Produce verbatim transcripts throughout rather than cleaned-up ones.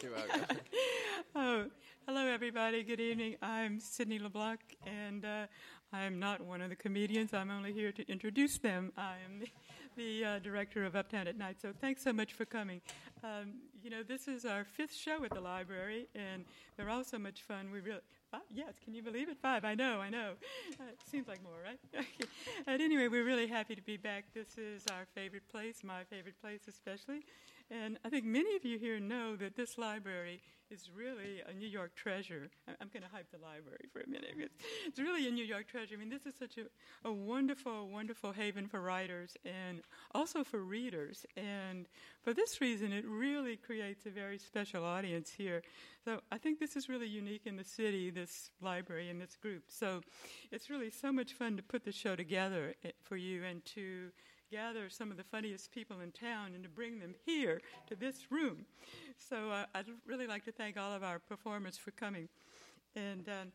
You're welcome. Oh, hello, everybody. Good evening. I'm Sydney LeBlanc, and uh, I'm not one of the comedians. I'm only here to introduce them. I'm the, the uh, director of Uptown at Night, so thanks so much for coming. Um, you know, this is our fifth show at the library, and they're all so much fun. We really, five, yes, can you believe it? Five, I know, I know. Uh, it seems like more, right? But anyway, we're really happy to be back. This is our favorite place, my favorite place especially. And I think many of you here know that this library is really a New York treasure. I'm going to hype the library for a minute. It's, it's really a New York treasure. I mean, this is such a, a wonderful, wonderful haven for writers and also for readers. And for this reason, it really creates a very special audience here. So I think this is really unique in the city, this library and this group. So it's really so much fun to put the show together for you and to gather some of the funniest people in town and to bring them here to this room. So uh, I'd really like to thank all of our performers for coming. And um,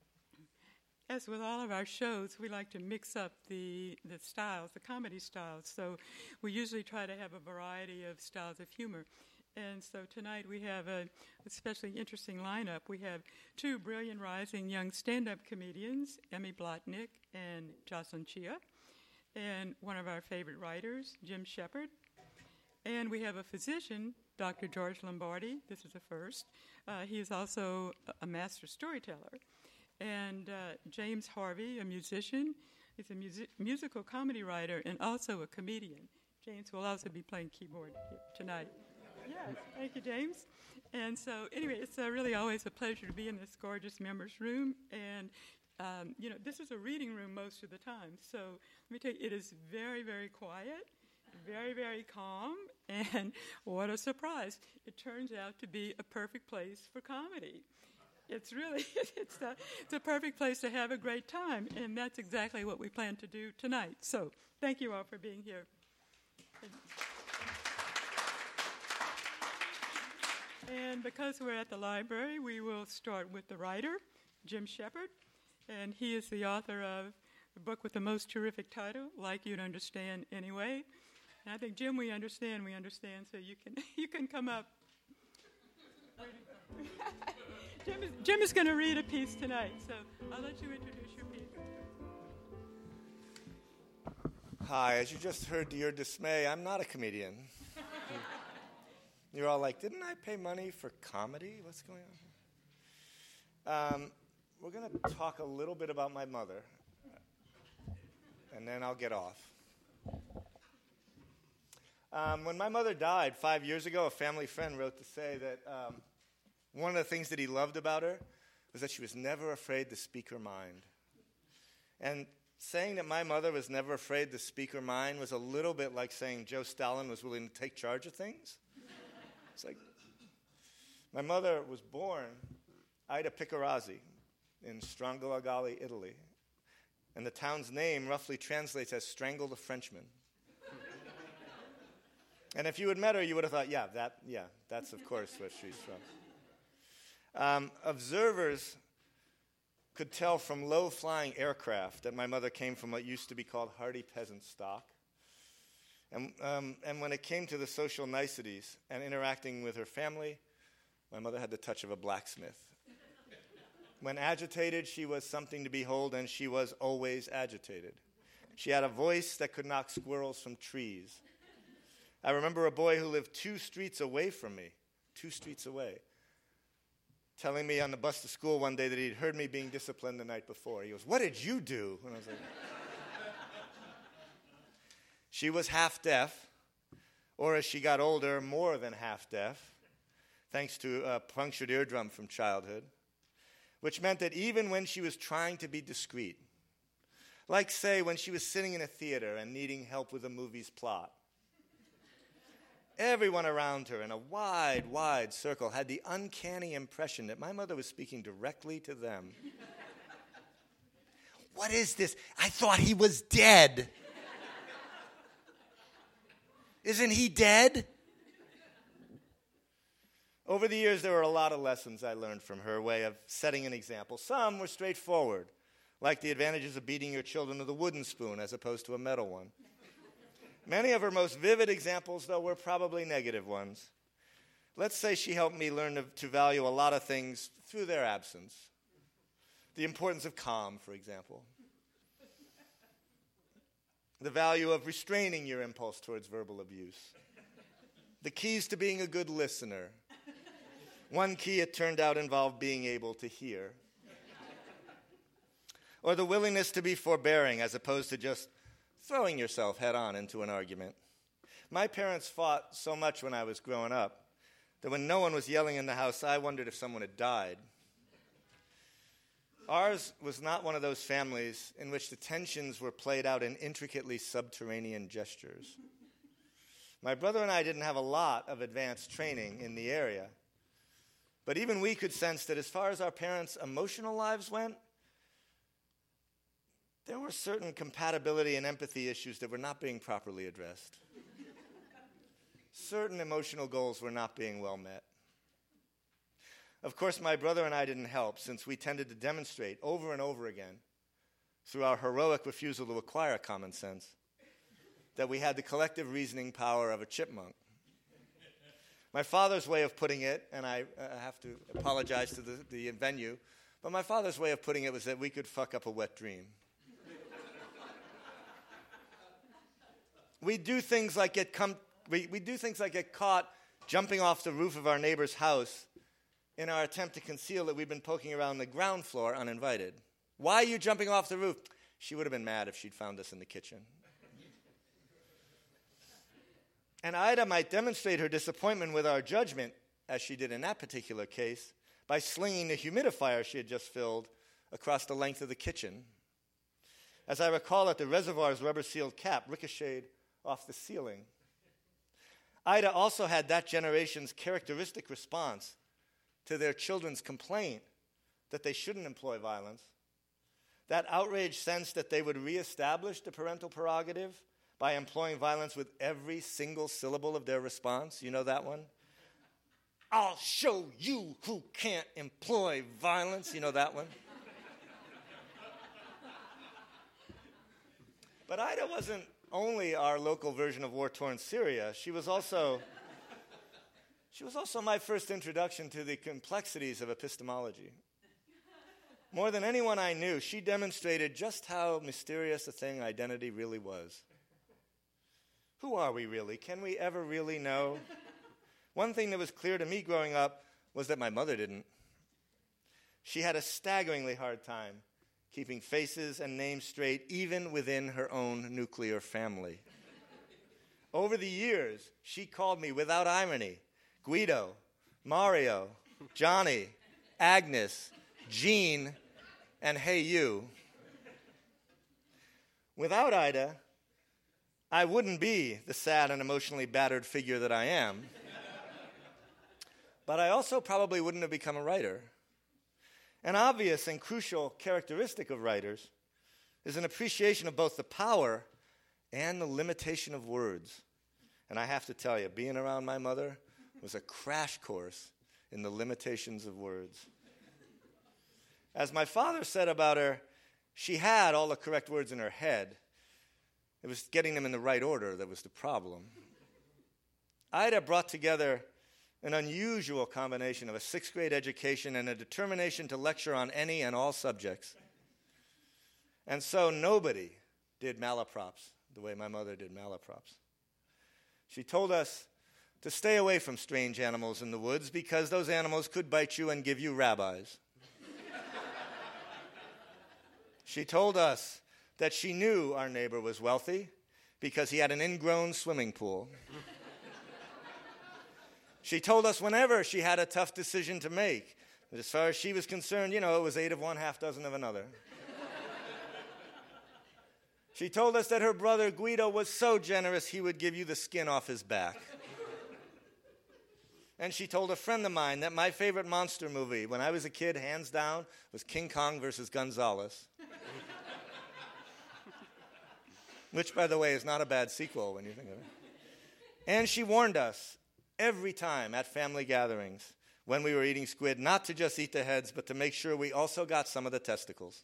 as with all of our shows, we like to mix up the, the styles, the comedy styles. So we usually try to have a variety of styles of humor. And so tonight we have a especially interesting lineup. We have two brilliant rising young stand-up comedians, Emmy Blotnick and Jocelyn Chia, and one of our favorite writers, Jim Shepard. And we have a physician, Doctor George Lombardi. This is a first. Uh, he is also a master storyteller. And uh, James Harvey, a musician. He's a music- musical comedy writer and also a comedian. James will also be playing keyboard here tonight. Yes, thank you, James. And so, anyway, it's uh, really always a pleasure to be in this gorgeous members' room. And Um, you know, this is a reading room most of the time, so let me tell you, it is very, very quiet, very, very calm, and what a surprise. It turns out to be a perfect place for comedy. It's really, it's a, it's a perfect place to have a great time, and that's exactly what we plan to do tonight. So thank you all for being here. And because we're at the library, we will start with the writer, Jim Shepard. And he is the author of the book with the most terrific title, Like You'd Understand Anyway. And I think, Jim, we understand, we understand, so you can you can come up. Jim is, Jim is going to read a piece tonight, so I'll let you introduce your piece. Hi, as you just heard to your dismay, I'm not a comedian. You're all like, didn't I pay money for comedy? What's going on? Um... We're going to talk a little bit about my mother, and then I'll get off. Um, when my mother died five years ago, a family friend wrote to say that um, one of the things that he loved about her was that she was never afraid to speak her mind. And saying that my mother was never afraid to speak her mind was a little bit like saying Joe Stalin was willing to take charge of things. It's like, my mother was born Ida Piccarazzi in Strangolagali, Italy. And the town's name roughly translates as Strangle the Frenchman. And if you had met her, you would have thought, yeah, that, yeah, that's of course where she's from. Um, observers could tell from low-flying aircraft that my mother came from what used to be called hardy peasant stock. And, um, and when it came to the social niceties and interacting with her family, my mother had the touch of a blacksmith. When agitated, she was something to behold, and she was always agitated. She had a voice that could knock squirrels from trees. I remember a boy who lived two streets away from me, two streets away, telling me on the bus to school one day that he'd heard me being disciplined the night before. He goes, "What did you do?" And I was like, she was half deaf, or as she got older, more than half deaf, thanks to a punctured eardrum from childhood, which meant that even when she was trying to be discreet, like, say, when she was sitting in a theater and needing help with a movie's plot, everyone around her in a wide, wide circle had the uncanny impression that my mother was speaking directly to them. "What is this? I thought he was dead. Isn't he dead?" Over the years, there were a lot of lessons I learned from her way of setting an example. Some were straightforward, like the advantages of beating your children with a wooden spoon as opposed to a metal one. Many of her most vivid examples, though, were probably negative ones. let's say she helped me learn to, to value a lot of things through their absence. The importance of calm, for example. The value of restraining your impulse towards verbal abuse. The keys to being a good listener. One key, it turned out, involved being able to hear. Or the willingness to be forbearing as opposed to just throwing yourself head on into an argument. My parents fought so much when I was growing up that when no one was yelling in the house, I wondered if someone had died. Ours was not one of those families in which the tensions were played out in intricately subterranean gestures. My brother and I didn't have a lot of advanced training in the area, but even we could sense that as far as our parents' emotional lives went, there were certain compatibility and empathy issues that were not being properly addressed. Certain emotional goals were not being well met. Of course, my brother and I didn't help, since we tended to demonstrate over and over again, through our heroic refusal to acquire common sense, that we had the collective reasoning power of a chipmunk. My father's way of putting it, and I uh, have to apologize to the, the venue, but my father's way of putting it was that we could fuck up a wet dream. We do things like get come, we, we do things like get caught jumping off the roof of our neighbor's house in our attempt to conceal that we've been poking around the ground floor uninvited. Why are you jumping off the roof? She would have been mad if she'd found us in the kitchen. And Ida might demonstrate her disappointment with our judgment, as she did in that particular case, by slinging the humidifier she had just filled across the length of the kitchen. As I recall it, the reservoir's rubber-sealed cap ricocheted off the ceiling. Ida also had that generation's characteristic response to their children's complaint that they shouldn't employ violence, that outraged sense that they would reestablish the parental prerogative by employing violence with every single syllable of their response. You know that one? I'll show you who can't employ violence. You know that one? But Ida wasn't only our local version of war-torn Syria. She was also... She was also my first introduction to the complexities of epistemology. More than anyone I knew, she demonstrated just how mysterious a thing identity really was. Who are we really? Can we ever really know? One thing that was clear to me growing up was that my mother didn't. She had a staggeringly hard time keeping faces and names straight, even within her own nuclear family. Over the years, she called me without irony Guido, Mario, Johnny, Agnes, Jean, and hey you. Without Ida, I wouldn't be the sad and emotionally battered figure that I am. But I also probably wouldn't have become a writer. An obvious and crucial characteristic of writers is an appreciation of both the power and the limitation of words. And I have to tell you, being around my mother was a crash course in the limitations of words. As my father said about her, she had all the correct words in her head. It was getting them in the right order that was the problem. Ida brought together an unusual combination of a sixth grade education and a determination to lecture on any and all subjects. And so nobody did malaprops the way my mother did malaprops. She told us to stay away from strange animals in the woods because those animals could bite you and give you rabbis. She told us that she knew our neighbor was wealthy because he had an ingrown swimming pool. She told us whenever she had a tough decision to make, that as far as she was concerned, you know, it was eight of one, half dozen of another. She told us that her brother Guido was so generous he would give you the skin off his back. And she told a friend of mine that my favorite monster movie when I was a kid, hands down, was King Kong versus Gonzalez. Which, by the way, is not a bad sequel when you think of it. And she warned us every time at family gatherings when we were eating squid not to just eat the heads, but to make sure we also got some of the testicles.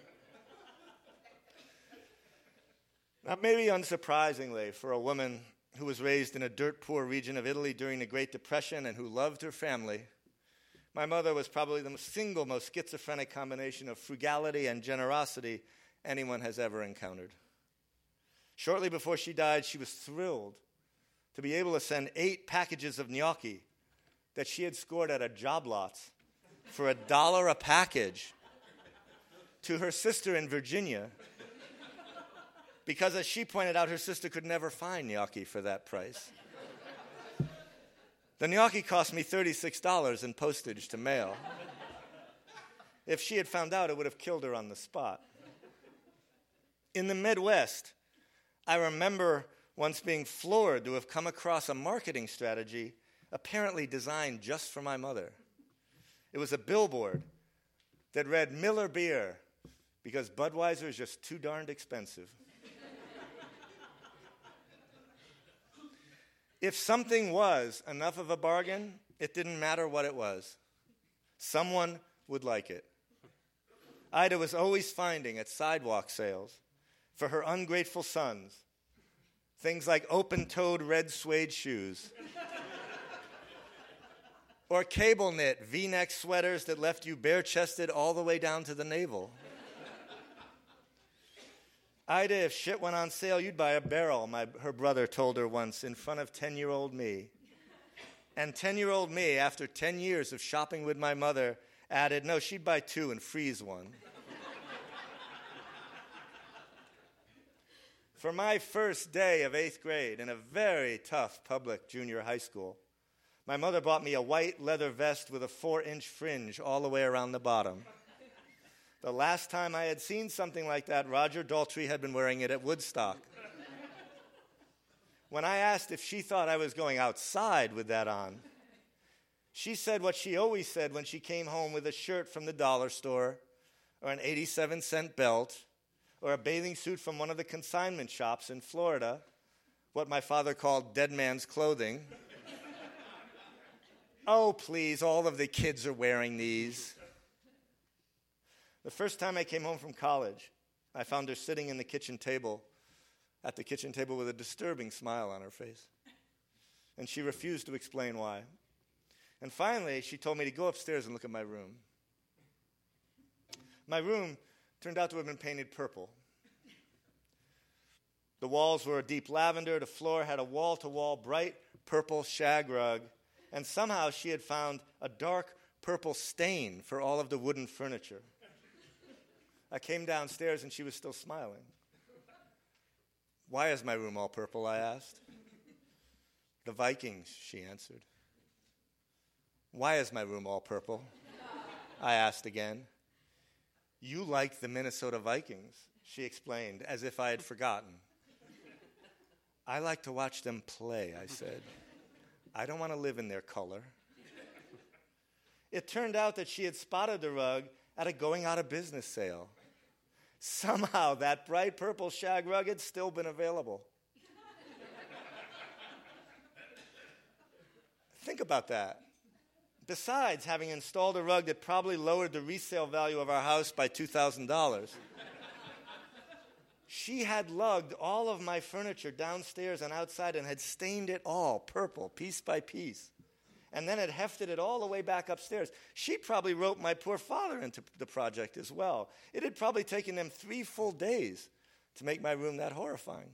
Now, maybe unsurprisingly, for a woman who was raised in a dirt-poor region of Italy during the Great Depression and who loved her family, my mother was probably the single most schizophrenic combination of frugality and generosity anyone has ever encountered. Shortly before she died, she was thrilled to be able to send eight packages of gnocchi that she had scored at a job lots for a dollar a package to her sister in Virginia, because, as she pointed out, her sister could never find gnocchi for that price. The gnocchi cost me thirty-six dollars in postage to mail. If she had found out, it would have killed her on the spot. In the Midwest, I remember once being floored to have come across a marketing strategy apparently designed just for my mother. It was a billboard that read, "Miller Beer, because Budweiser is just too darned expensive." If something was enough of a bargain, it didn't matter what it was. Someone would like it. Ida was always finding at sidewalk sales for her ungrateful sons things like open-toed red suede shoes or cable knit V-neck sweaters that left you bare-chested all the way down to the navel. Ida, if shit went on sale, you'd buy a barrel, my, her brother told her once in front of ten-year-old me. And ten-year-old me, after ten years of shopping with my mother, added, no, she'd buy two and freeze one. For my first day of eighth grade in a very tough public junior high school, my mother bought me a white leather vest with a four-inch fringe all the way around the bottom. The last time I had seen something like that, Roger Daltrey had been wearing it at Woodstock. When I asked if she thought I was going outside with that on, she said what she always said when she came home with a shirt from the dollar store, or an eighty-seven cent belt, or a bathing suit from one of the consignment shops in Florida, what my father called dead man's clothing. Oh, please, all of the kids are wearing these. The first time I came home from college, I found her sitting in the kitchen table, at the kitchen table with a disturbing smile on her face. And she refused to explain why. And finally, she told me to go upstairs and look at my room. My room turned out to have been painted purple. The walls were a deep lavender, the floor had a wall-to-wall bright purple shag rug, and somehow she had found a dark purple stain for all of the wooden furniture. I came downstairs and she was still smiling. Why is my room all purple, I asked. The Vikings, she answered. Why is my room all purple? I asked again. You like the Minnesota Vikings, she explained, as if I had forgotten. I like to watch them play, I said. I don't want to live in their color. It turned out that she had spotted the rug at a going-out-of-business sale. Somehow, that bright purple shag rug had still been available. Think about that. Besides having installed a rug that probably lowered the resale value of our house by two thousand dollars, she had lugged all of my furniture downstairs and outside and had stained it all purple, piece by piece, and then had hefted it all the way back upstairs. She probably wrote my poor father into the project as well. It had probably taken them three full days to make my room that horrifying.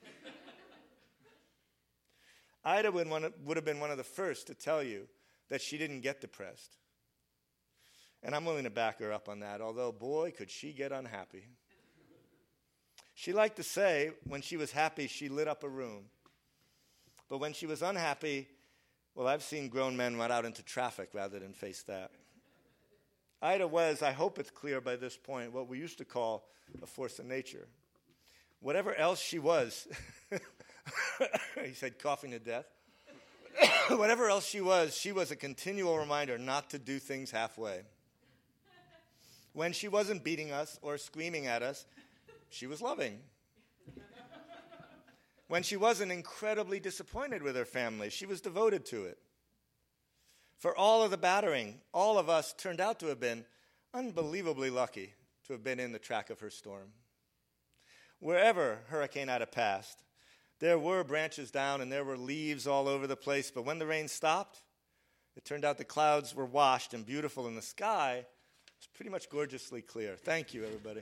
Ida would, one, would have been one of the first to tell you that she didn't get depressed. And I'm willing to back her up on that, although, boy, could she get unhappy. She liked to say when she was happy, she lit up a room. But when she was unhappy, well, I've seen grown men run out into traffic rather than face that. Ida was, I hope it's clear by this point, what we used to call a force of nature. Whatever else she was, he said, coughing to death. Whatever else she was, she was a continual reminder not to do things halfway. When she wasn't beating us or screaming at us, she was loving. When she wasn't incredibly disappointed with her family, she was devoted to it. For all of the battering, all of us turned out to have been unbelievably lucky to have been in the track of her storm. Wherever Hurricane Ida passed, There were branches down and there were leaves all over the place, but when the rain stopped, it turned out the clouds were washed and beautiful, and the sky was pretty much gorgeously clear. Thank you, everybody.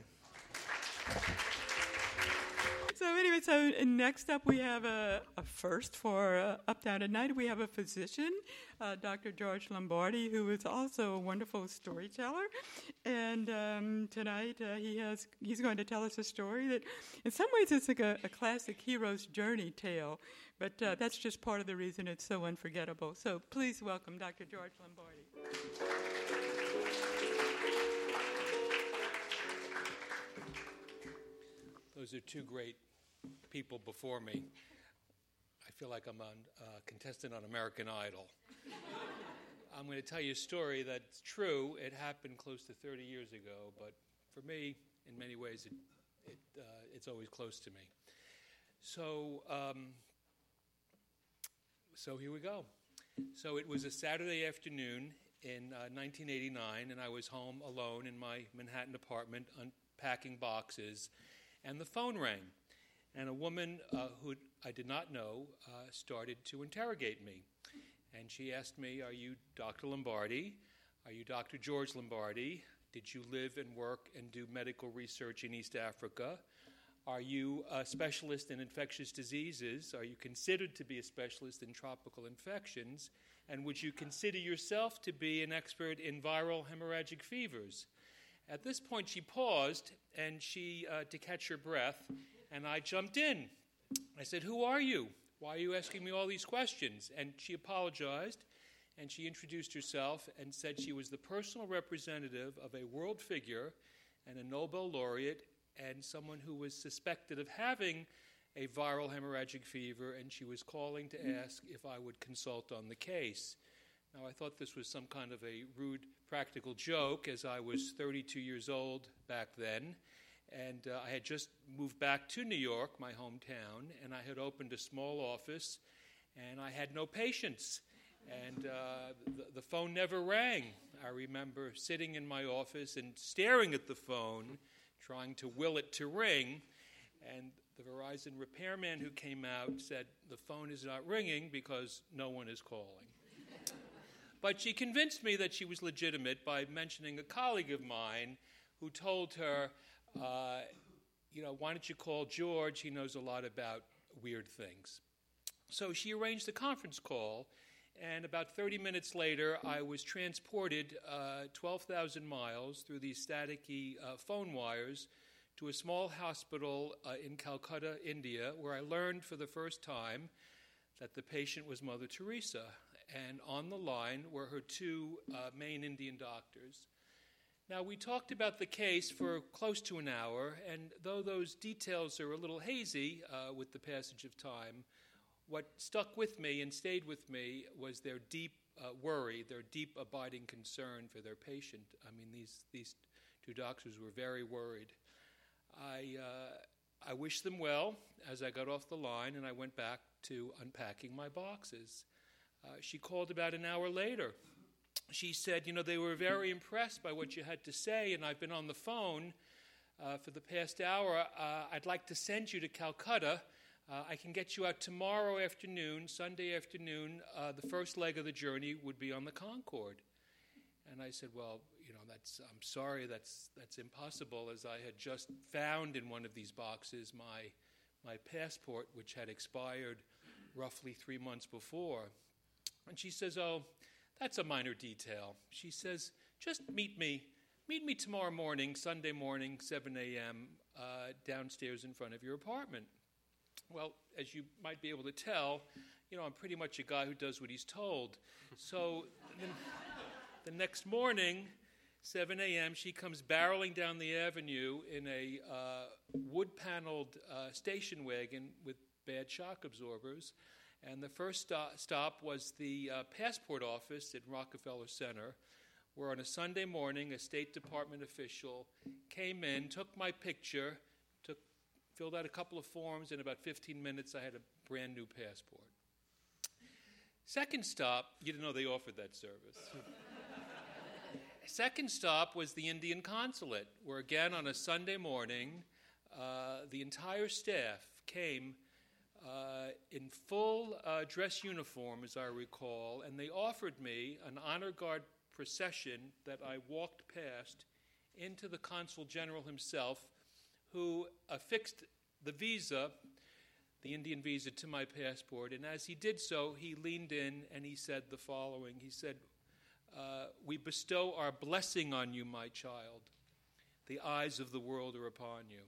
So anyway, so next up we have a, a first for uh, Uptown at Night. We have a physician, uh, Doctor George Lombardi, who is also a wonderful storyteller. And um, tonight uh, he has he's going to tell us a story that in some ways it's like a, a classic hero's journey tale, but uh, that's just part of the reason it's so unforgettable. So please welcome Doctor George Lombardi. Those are two great people before me. I feel like I'm a uh, contestant on American Idol. I'm going to tell you a story that's true. It happened close to thirty years ago, but for me, in many ways, it, it uh, it's always close to me. So, um, so here we go. So it was a Saturday afternoon in uh, nineteen eighty-nine, and I was home alone in my Manhattan apartment unpacking boxes, and the phone rang. And a woman uh, who I did not know uh, started to interrogate me. And she asked me, "Are you Doctor Lombardi? Are you Doctor George Lombardi? Did you live and work and do medical research in East Africa? Are you a specialist in infectious diseases? Are you considered to be a specialist in tropical infections? And would you consider yourself to be an expert in viral hemorrhagic fevers?" At this point, she paused, and she, uh, to catch her breath, and I jumped in. I said, "Who are you? Why are you asking me all these questions?" And she apologized, and she introduced herself and said she was the personal representative of a world figure and a Nobel laureate and someone who was suspected of having a viral hemorrhagic fever, and she was calling to ask if I would consult on the case. Now, I thought this was some kind of a rude practical joke, as I was thirty-two years old back then, and uh, I had just moved back to New York, my hometown, and I had opened a small office, and I had no patients, and uh, the, the phone never rang. I remember sitting in my office and staring at the phone, trying to will it to ring, and the Verizon repairman who came out said, "The phone is not ringing because no one is calling." But she convinced me that she was legitimate by mentioning a colleague of mine who told her, uh, you know, "Why don't you call George? He knows a lot about weird things." So she arranged a conference call, and about thirty minutes later, I was transported uh, twelve thousand miles through these staticky uh, phone wires to a small hospital uh, in Calcutta, India, where I learned for the first time that the patient was Mother Teresa, and on the line were her two uh, main Indian doctors. Now, we talked about the case for close to an hour, and though those details are a little hazy uh, with the passage of time, what stuck with me and stayed with me was their deep uh, worry, their deep abiding concern for their patient. I mean, these, these two doctors were very worried. I, uh, I wished them well as I got off the line, and I went back to unpacking my boxes. Uh, she called about an hour later. She said, "You know, they were very impressed by what you had to say, and I've been on the phone uh, for the past hour. Uh, I'd like to send you to Calcutta. Uh, I can get you out tomorrow afternoon, Sunday afternoon. Uh, the first leg of the journey would be on the Concorde." And I said, "Well, you know, that's I'm sorry, that's that's impossible, as I had just found in one of these boxes my my passport, which had expired roughly three months before." And she says, "Oh, that's a minor detail." She says, "Just meet me, meet me tomorrow morning, Sunday morning, seven a.m., uh, downstairs in front of your apartment." Well, as you might be able to tell, you know, I'm pretty much a guy who does what he's told. So the, the next morning, seven a.m., she comes barreling down the avenue in a uh, wood-paneled uh, station wagon with bad shock absorbers. And the first stop, stop was the uh, passport office at Rockefeller Center, where on a Sunday morning, a State Department official came in, took my picture, took, filled out a couple of forms. In about fifteen minutes, I had a brand new passport. Second stop, you didn't know they offered that service. Second stop was the Indian consulate, where again on a Sunday morning, uh, the entire staff came uh, in full uh, dress uniform, as I recall, and they offered me an honor guard procession that I walked past into the Consul General himself, who affixed the visa, the Indian visa, to my passport. And as he did so, he leaned in and he said the following. He said, uh, "We bestow our blessing on you, my child. The eyes of the world are upon you."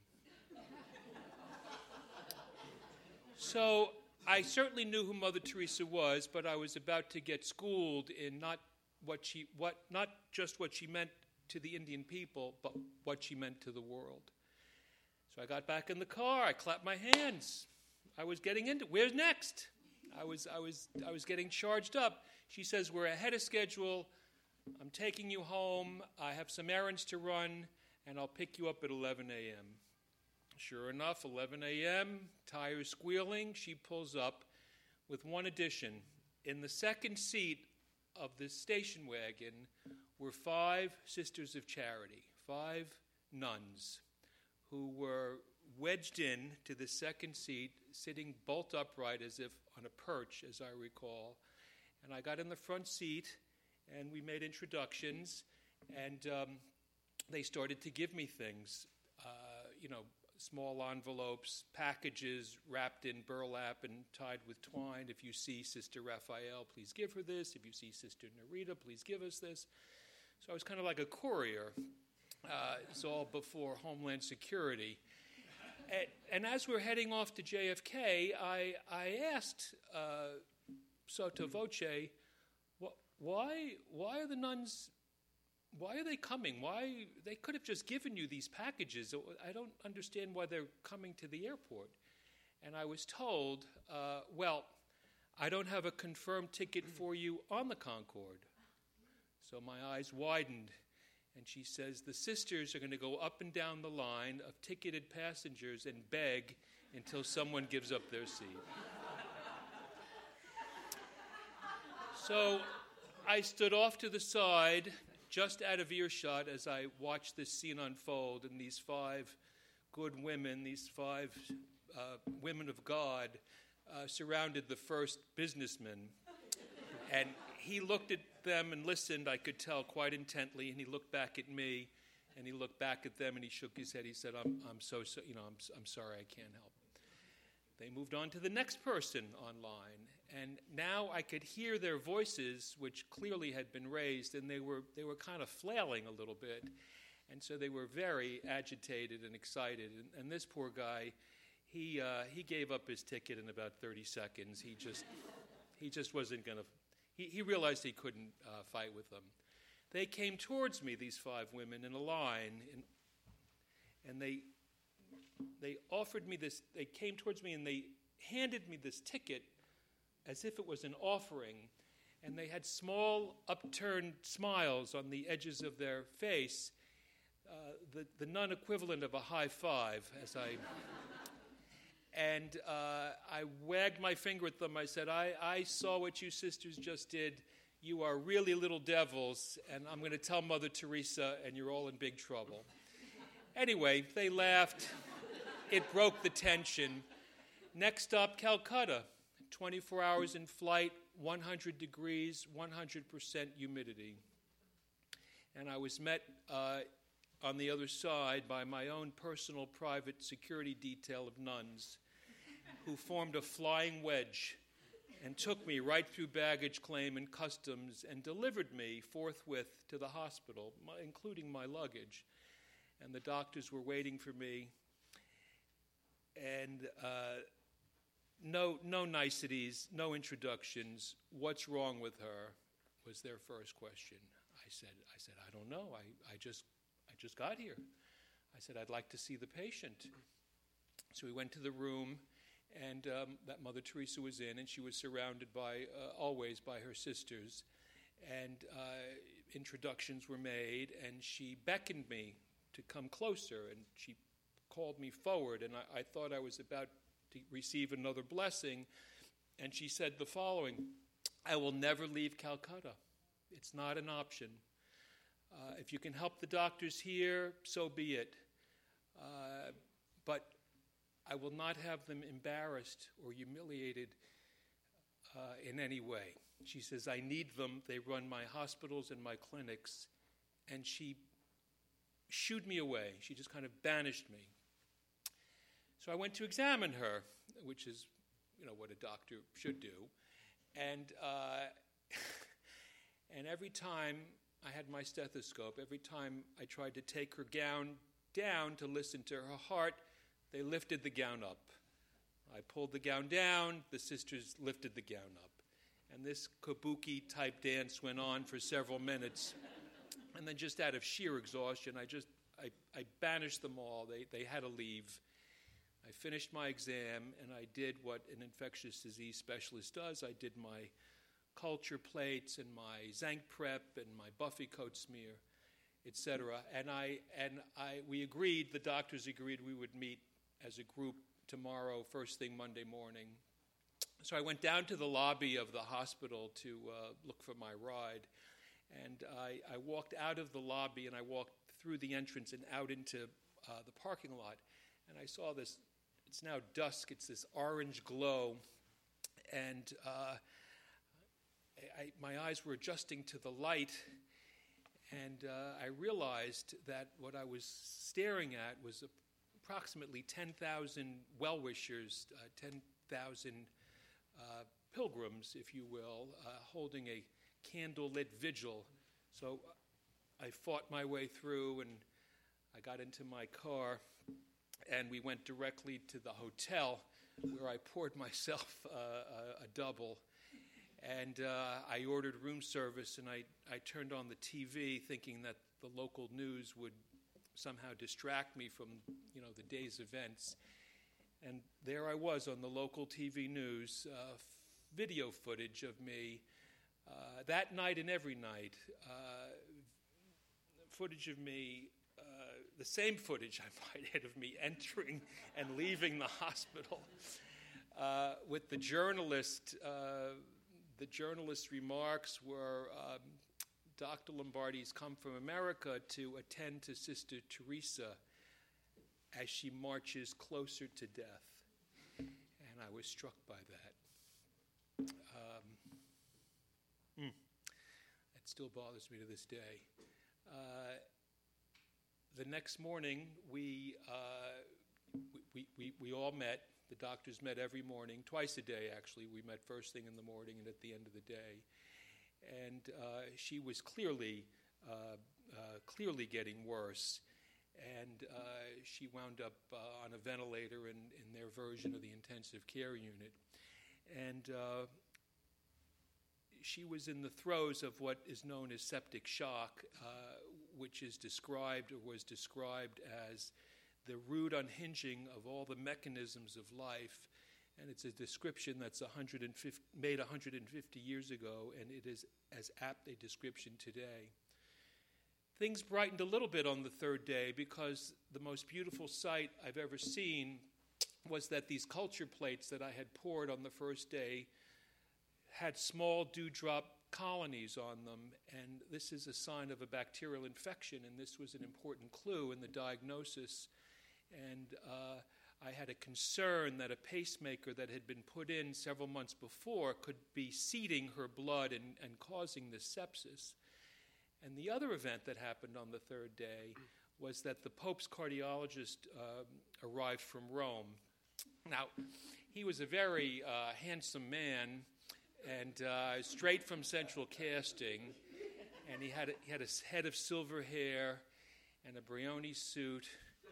So I certainly knew who Mother Teresa was, but I was about to get schooled in not what she, what, not just what she meant to the Indian people, but what she meant to the world. So I got back in the car. I clapped my hands. I was getting into, where's next? I was, I was, I was getting charged up. She says, "We're ahead of schedule. I'm taking you home. I have some errands to run, and I'll pick you up at eleven a.m. Sure enough, eleven a.m., tires squealing, she pulls up with one addition. In the second seat of this station wagon were five Sisters of Charity, five nuns, who were wedged in to the second seat, sitting bolt upright as if on a perch, as I recall. And I got in the front seat, and we made introductions, and um, they started to give me things, uh, you know, small envelopes, packages wrapped in burlap and tied with twine. If you see Sister Raphael, please give her this. If you see Sister Narita, please give us this. So I was kind of like a courier. Uh, it's all before Homeland Security. And, and as we're heading off to J F K, I, I asked uh, sotto voce, why, why are the nuns... Why are they coming? Why they could have just given you these packages. I don't understand why they're coming to the airport. And I was told, uh, well, I don't have a confirmed ticket for you on the Concorde. So my eyes widened, and she says, the sisters are going to go up and down the line of ticketed passengers and beg until someone gives up their seat. So I stood off to the side, just out of earshot, as I watched this scene unfold, and these five good women, these five uh, women of God, uh, surrounded the first businessman. And he looked at them and listened, I could tell, quite intently, and he looked back at me, and he looked back at them, and he shook his head. He said, I'm, I'm so, so, you know, I'm, I'm sorry, I can't help. They moved on to the next person online, and now I could hear their voices, which clearly had been raised, and they were they were kind of flailing a little bit, and so they were very agitated and excited. And, and this poor guy, he uh, he gave up his ticket in about thirty seconds. He just he just wasn't going to. He, he realized he couldn't uh, fight with them. They came towards me, these five women, in a line, and and they. They offered me this, they came towards me and they handed me this ticket as if it was an offering, and they had small upturned smiles on the edges of their face, uh, the, the non-equivalent of a high five, as I... and uh, I wagged my finger at them. I said, I, I saw what you sisters just did. You are really little devils, and I'm going to tell Mother Teresa, and you're all in big trouble. Anyway, they laughed. It broke the tension. Next stop, Calcutta. twenty-four hours in flight, one hundred degrees, one hundred percent humidity. And I was met uh, on the other side by my own personal private security detail of nuns who formed a flying wedge and took me right through baggage claim and customs and delivered me forthwith to the hospital, my, including my luggage. And the doctors were waiting for me. And uh, no, no niceties, no introductions. What's wrong with her? Was their first question. I said, I said, I don't know. I, I just, I just got here. I said, I'd like to see the patient. So we went to the room, and um, that Mother Teresa was in, and she was surrounded by, uh, always by her sisters. And uh, introductions were made, and she beckoned me to come closer, and she called me forward, and I, I thought I was about to receive another blessing, and she said the following: I will never leave Calcutta. It's not an option. Uh, if you can help the doctors here, so be it. Uh, but I will not have them embarrassed or humiliated uh, in any way. She says, I need them. They run my hospitals and my clinics. And she shooed me away. She just kind of banished me. So I went to examine her, which is, you know, what a doctor should do. And uh, and every time I had my stethoscope, every time I tried to take her gown down to listen to her heart, they lifted the gown up. I pulled the gown down, the sisters lifted the gown up. And this kabuki-type dance went on for several minutes. And then just out of sheer exhaustion, I just, I, I banished them all. They, they had to leave. I finished my exam, and I did what an infectious disease specialist does. I did my culture plates and my Zank prep and my Buffy coat smear, et cetera. And I and I we agreed, the doctors agreed we would meet as a group tomorrow, first thing Monday morning. So I went down to the lobby of the hospital to uh, look for my ride. And I, I walked out of the lobby, and I walked through the entrance and out into uh, the parking lot. And I saw this, it's now dusk, it's this orange glow. And uh, I, my eyes were adjusting to the light. And uh, I realized that what I was staring at was approximately ten thousand well-wishers, uh, ten thousand uh, pilgrims, if you will, uh, holding a candle-lit vigil. So I fought my way through, and I got into my car, and we went directly to the hotel, where I poured myself uh, a, a double. And uh, I ordered room service, and I, I turned on the T V thinking that the local news would somehow distract me from, you know, the day's events. And there I was on the local T V news, uh, f- video footage of me uh, that night and every night, uh, footage of me, uh, the same footage, I might add, of me entering and leaving the hospital uh, with the journalist. Uh, the journalist's remarks were, um, Doctor Lombardi's come from America to attend to Sister Teresa as she marches closer to death. And I was struck by that. Um, mm, that still bothers me to this day. Uh, the next morning, we, uh, we, we, we all met. The doctors met every morning, twice a day actually. We met first thing in the morning and at the end of the day. And uh, she was clearly, uh, uh, clearly getting worse. And uh, she wound up uh, on a ventilator in, in their version of the intensive care unit. And uh, she was in the throes of what is known as septic shock, uh, which is described or was described as the rude unhinging of all the mechanisms of life. And it's a description that's one hundred fifty, made one hundred fifty years ago, and it is as apt a description today. Things brightened a little bit on the third day, because the most beautiful sight I've ever seen was that these culture plates that I had poured on the first day had small dewdrop colonies on them, and this is a sign of a bacterial infection, and this was an important clue in the diagnosis. And uh, I had a concern that a pacemaker that had been put in several months before could be seeding her blood and, and causing this sepsis. And the other event that happened on the third day was that the Pope's cardiologist uh, arrived from Rome. Now, he was a very uh, handsome man, and uh, straight from Central Casting, and he had a, he had a head of silver hair and a Brioni suit,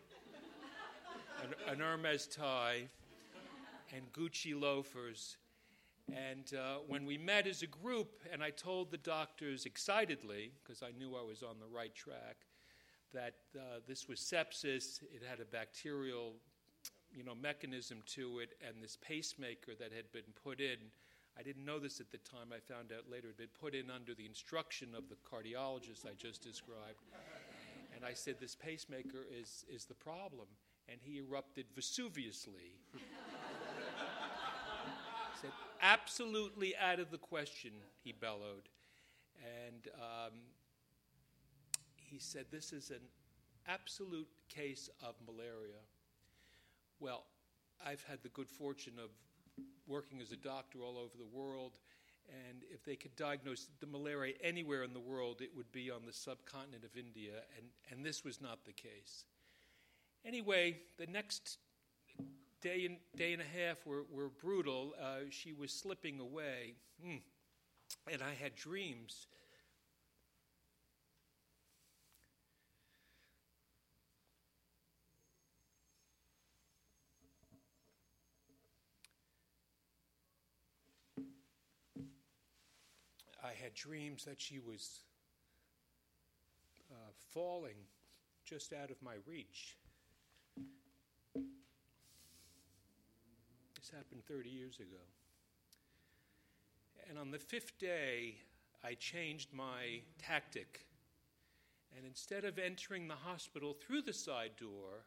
an, an Hermes tie, and Gucci loafers. And uh, when we met as a group, and I told the doctors excitedly, because I knew I was on the right track, that uh, this was sepsis, it had a bacterial, you know, mechanism to it, and this pacemaker that had been put in, I didn't know this at the time, I found out later, it had been put in under the instruction of the cardiologist I just described. And I said, this pacemaker is, is the problem. And he erupted Vesuviously. Said, absolutely out of the question, he bellowed. And um, he said, this is an absolute case of malaria. Well, I've had the good fortune of working as a doctor all over the world, and if they could diagnose the malaria anywhere in the world, it would be on the subcontinent of India, and, and this was not the case. Anyway, the next day and, day and a half were, were brutal. Uh, she was slipping away, mm. and I had dreams. I had dreams that she was uh, falling just out of my reach. This happened thirty years ago. And on the fifth day, I changed my tactic. And instead of entering the hospital through the side door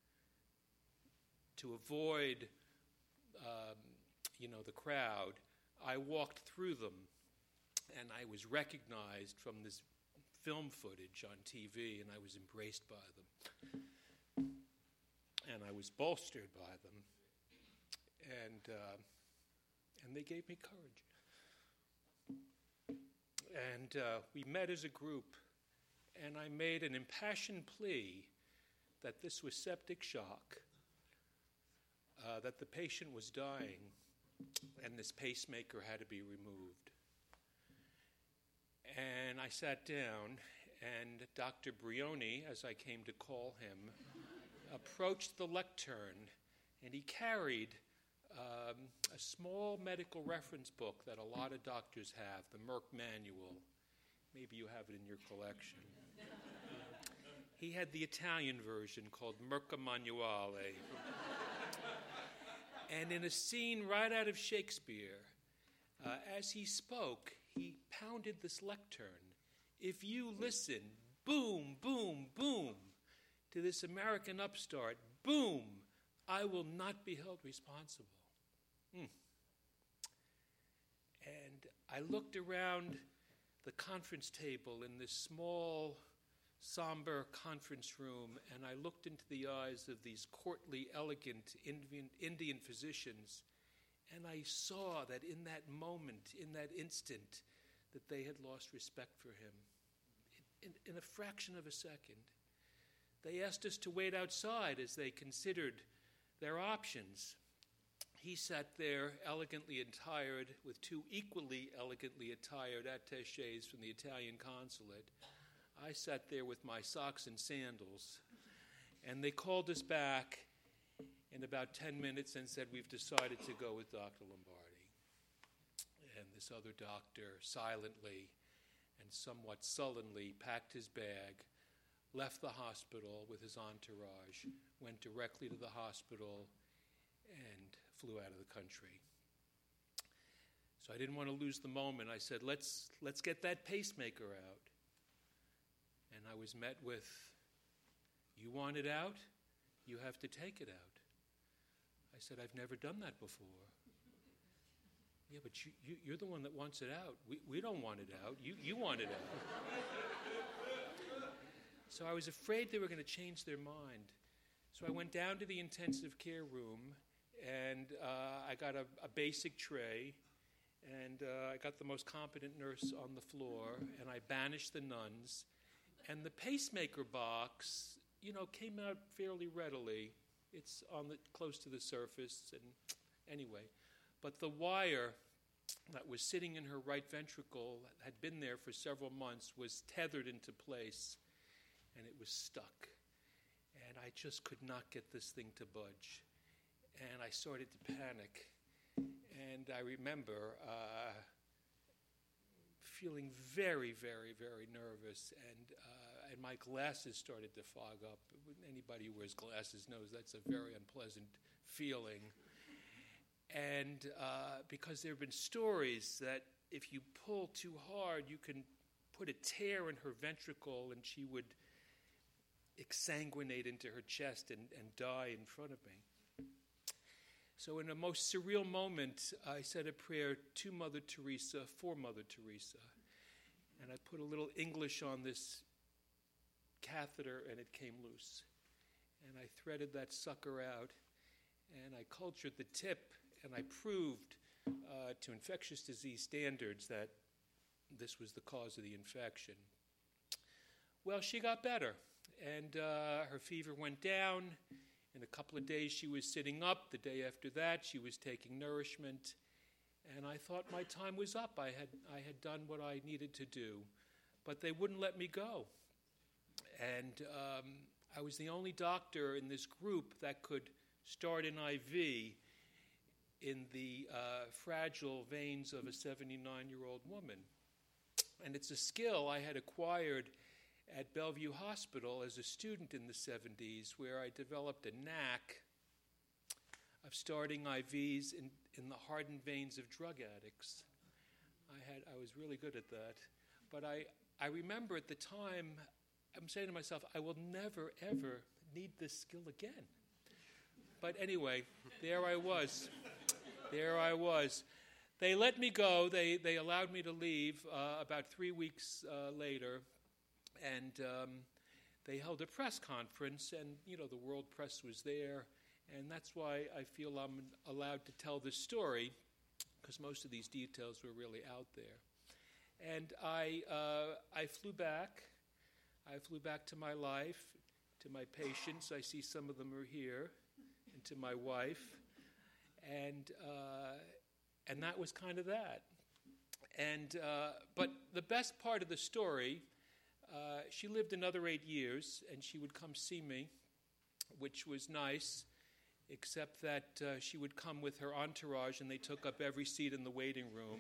to avoid, um, you know, the crowd, I walked through them. And I was recognized from this film footage on T V, and I was embraced by them. And I was bolstered by them. And, uh, and they gave me courage. And uh, we met as a group, and I made an impassioned plea that this was septic shock, uh, that the patient was dying, and this pacemaker had to be removed. And I sat down, and Doctor Brioni, as I came to call him, approached the lectern, and he carried um, a small medical reference book that a lot of doctors have, the Merck Manual. Maybe you have it in your collection. He had the Italian version called Merck Manuale. And in a scene right out of Shakespeare, uh, as he spoke, he pounded this lectern. If you listen, boom, boom, boom, to this American upstart, boom, I will not be held responsible. Hmm. And I looked around the conference table in this small, somber conference room, and I looked into the eyes of these courtly, elegant Indian, Indian physicians, and I saw that in that moment, in that instant, that they had lost respect for him. In, in, in a fraction of a second, they asked us to wait outside as they considered their options. He sat there elegantly attired with two equally elegantly attired attachés from the Italian consulate. I sat there with my socks and sandals, and they called us back in about ten minutes and said, we've decided to go with Doctor Lombardi. And this other doctor silently and somewhat sullenly packed his bag, left the hospital with his entourage, went directly to the hospital, and flew out of the country. So I didn't want to lose the moment. I said, let's, let's get that pacemaker out. And I was met with, you want it out? You have to take it out. I said, I've never done that before. Yeah, but you, you, you're the one that wants it out. We, we don't want it out. You, you want it out. So I was afraid they were going to change their mind. So I went down to the intensive care room, and uh, I got a, a basic tray, and uh, I got the most competent nurse on the floor, and I banished the nuns. And the pacemaker box, you know, came out fairly readily. It's on the close to the surface, and anyway. But the wire that was sitting in her right ventricle, had been there for several months, was tethered into place, and it was stuck. And I just could not get this thing to budge. And I started to panic. And I remember uh, feeling very, very, very nervous, and uh, and my glasses started to fog up. Anybody who wears glasses knows that's a very unpleasant feeling. And uh, because there have been stories that if you pull too hard, you can put a tear in her ventricle, and she would exsanguinate into her chest and, and die in front of me. So in a most surreal moment, I said a prayer to Mother Teresa, for Mother Teresa. And I put a little English on this catheter, and it came loose. And I threaded that sucker out, and I cultured the tip, and I proved uh, to infectious disease standards that this was the cause of the infection. Well, she got better, and uh, her fever went down. In a couple of days, she was sitting up. The day after that, she was taking nourishment. And I thought my time was up. I had, I had done what I needed to do. But they wouldn't let me go. And um, I was the only doctor in this group that could start an I V in the uh, fragile veins of a seventy-nine-year-old woman. And it's a skill I had acquired at Bellevue Hospital as a student in the seventies, where I developed a knack of starting I Vs in, in the hardened veins of drug addicts. I had I was really good at that. But I, I remember at the time, I'm saying to myself, I will never, ever need this skill again. But anyway, there I was. There I was. They let me go. They, they allowed me to leave uh, about three weeks uh, later. And um, they held a press conference, and, you know, the world press was there. And that's why I feel I'm allowed to tell this story, because most of these details were really out there. And I, uh, I flew back. I flew back to my life, to my patients. I see some of them are here, and to my wife. And, uh, and that was kind of that. And, uh, but the best part of the story, uh, she lived another eight years, and she would come see me, which was nice, except that uh, she would come with her entourage, and they took up every seat in the waiting room.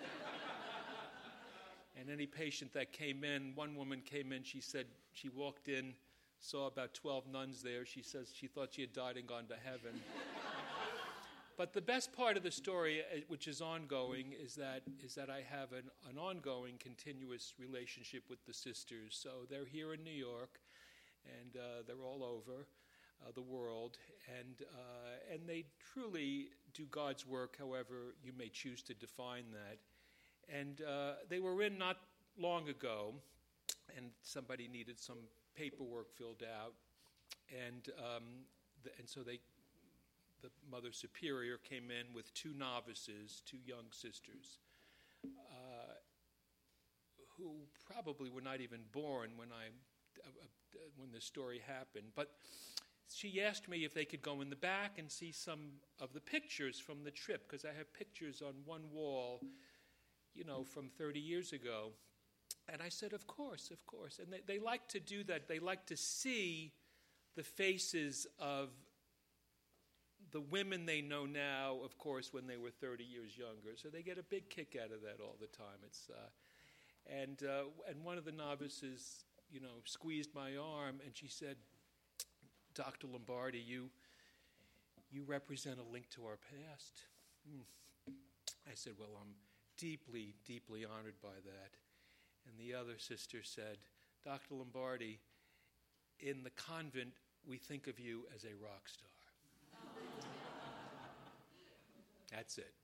And any patient that came in, one woman came in, she said, she walked in, saw about twelve nuns there. She says she thought she had died and gone to heaven. But the best part of the story, which is ongoing, is that is that I have an, an ongoing, continuous relationship with the sisters. So they're here in New York, and uh, they're all over uh, the world, and uh, and they truly do God's work, however you may choose to define that. And uh, they were in not long ago, and somebody needed some paperwork filled out, and um, the, and so they. The Mother Superior came in with two novices, two young sisters, uh, who probably were not even born when I, uh, uh, when the story happened. But she asked me if they could go in the back and see some of the pictures from the trip, because I have pictures on one wall, you know, from thirty years ago. And I said, of course, of course. And they, they like to do that. They like to see the faces of the women they know now, of course, when they were thirty years younger. So they get a big kick out of that all the time. It's uh, and uh, and one of the novices, you know, squeezed my arm, and she said, "Doctor Lombardi, you you represent a link to our past." Mm. I said, "Well, I'm deeply, deeply honored by that." And the other sister said, "Doctor Lombardi, in the convent, we think of you as a rock star." That's it.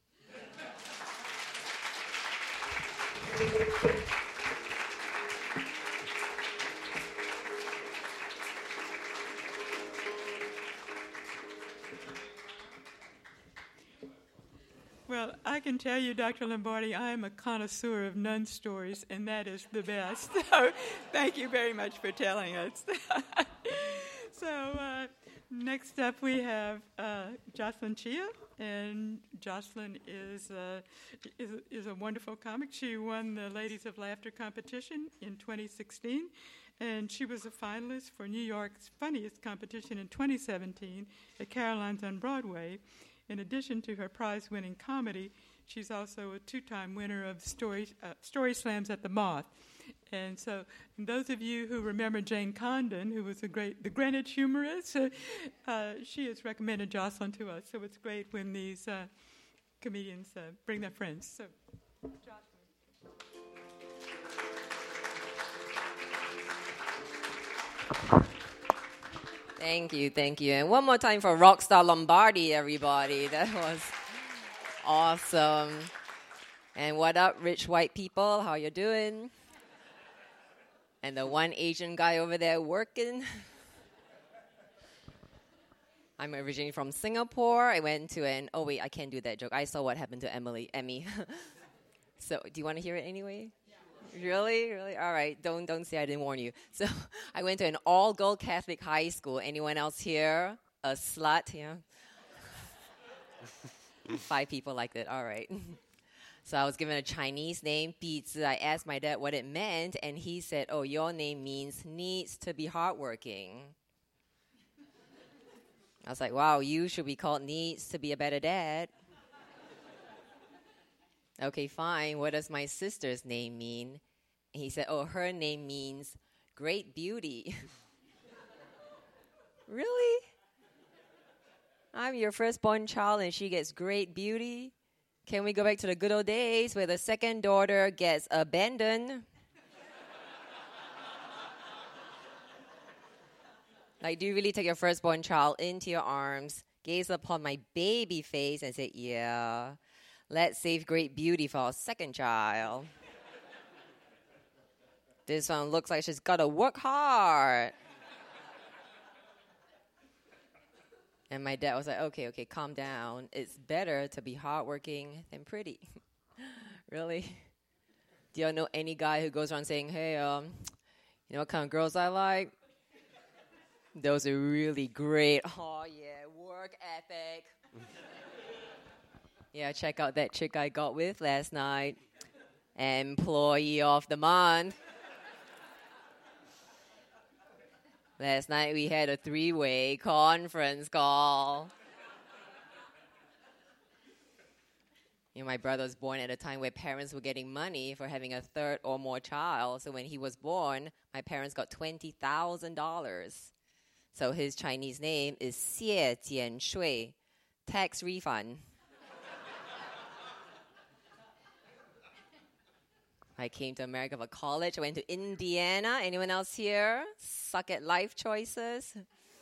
Well, I can tell you, Doctor Lombardi, I am a connoisseur of nun stories, and that is the best. So thank you very much for telling us. So uh, next up we have uh, Jocelyn Chia, and Jocelyn is, uh, is, is a wonderful comic. She won the Ladies of Laughter competition in twenty sixteen, and she was a finalist for New York's Funniest competition in twenty seventeen at Caroline's on Broadway. In addition to her prize-winning comedy, she's also a two-time winner of Story, uh, Story Slams at the Moth. And so those of you who remember Jane Condon, who was a great, the Greenwich humorist, uh, uh, she has recommended Jocelyn to us. So it's great when these uh, comedians uh, bring their friends. So, Jocelyn. Thank you, thank you. And one more time for Rockstar Lombardi, everybody. That was awesome. And what up, rich white people? How you doing? And the one Asian guy over there working. I'm originally from Singapore. I went to an, oh wait, I can't do that joke. I saw what happened to Emily, Emmy. So, do you want to hear it anyway? Yeah. Really? Really? All right. Don't don't say I didn't warn you. So, I went to an all-girl Catholic high school. Anyone else here? A slut? Yeah. Five people like that. All right. So I was given a Chinese name, 毕志. I asked my dad what it meant, and he said, oh, your name means needs to be hardworking. I was like, wow, you should be called needs to be a better dad. Okay, fine. What does my sister's name mean? And he said, oh, her name means great beauty. Really? I'm your firstborn child and she gets great beauty? Can we go back to the good old days where the second daughter gets abandoned? Like, do you really take your firstborn child into your arms, gaze upon my baby face, and say, yeah, let's save great beauty for our second child? This one looks like she's got to work hard. And my dad was like, okay, okay, calm down. It's better to be hardworking than pretty. Really? Do y'all know any guy who goes around saying, hey, um, you know what kind of girls I like? Those are really great. Oh, yeah, work ethic. Yeah, check out that chick I got with last night. Employee of the month. Last night we had a three-way conference call. You know, my brother was born at a time where parents were getting money for having a third or more child. So when he was born, my parents got twenty thousand dollars. So his Chinese name is Xie Jian Shui, tax refund. I came to America for college. I went to Indiana. Anyone else here suck at life choices?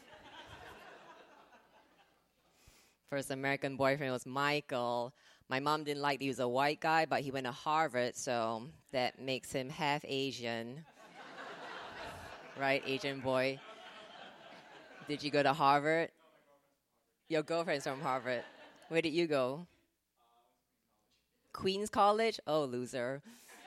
First American boyfriend was Michael. My mom didn't like that he was a white guy, but he went to Harvard, so that makes him half Asian. Right, Asian boy? Did you go to Harvard? Your girlfriend's from Harvard. Where did you go? Queens College? Oh, loser.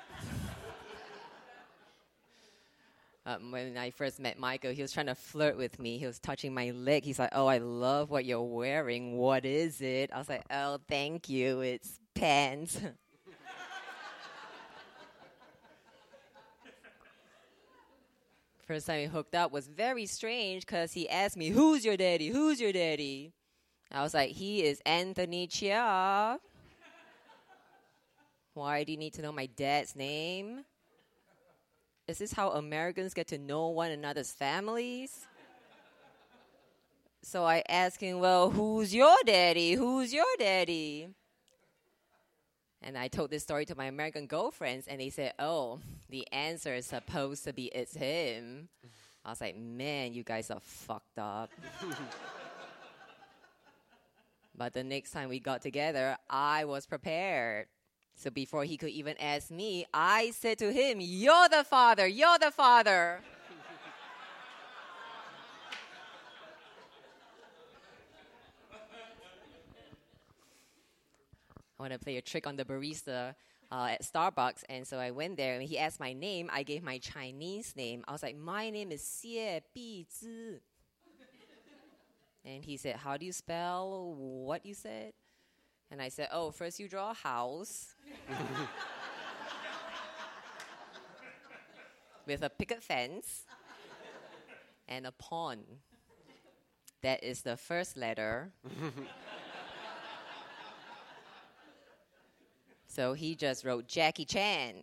Um, when I first met Michael, he was trying to flirt with me. He was touching my leg. He's like, oh, I love what you're wearing. What is it? I was like, oh, thank you. It's pants. First time we hooked up was very strange because he asked me, who's your daddy? Who's your daddy? I was like, he is Anthony Chia. Why do you need to know my dad's name? Is this how Americans get to know one another's families? So I asked him, well, who's your daddy? Who's your daddy? And I told this story to my American girlfriends, and they said, oh, the answer is supposed to be it's him. I was like, man, you guys are fucked up. But the next time we got together, I was prepared. So before he could even ask me, I said to him, you're the father, you're the father. I want to play a trick on the barista uh, at Starbucks. And so I went there, and he asked my name. I gave my Chinese name. I was like, my name is Xie Bizhi. And he said, how do you spell what you said? And I said, oh, first you draw a house with a picket fence and a pond. That is the first letter. So he just wrote Jackie Chan.